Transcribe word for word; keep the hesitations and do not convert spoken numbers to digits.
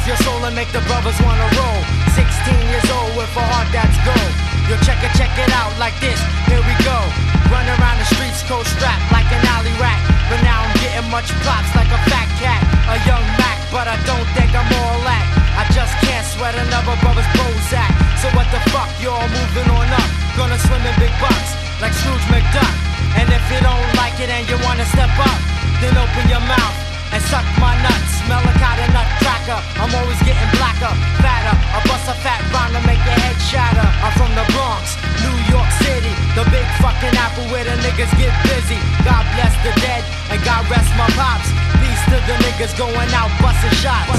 your soul and make the brothers wanna roll. Sixteen years old with a heart that's gold. Yo, check it, check it out like this, here we go. Run around the streets, cold strapped like an alley rat. But now I'm getting much props like a fat cat. A young Mac, but I don't think I'm all that. I just can't sweat another brother's Prozac. So what the fuck, y'all moving on up. Gonna swim in big bucks like Scrooge McDuck. And if you don't like it and you wanna step up, then open your mouth and suck my nuts. Smell a kind of nut cracker. I'm always getting blacker, fatter. I bust a fat rhyme to make your head shatter. I'm from the Bronx, New York City, the big fucking apple where the niggas get busy. God bless the dead and God rest my pops. Peace to the niggas going out busting shots.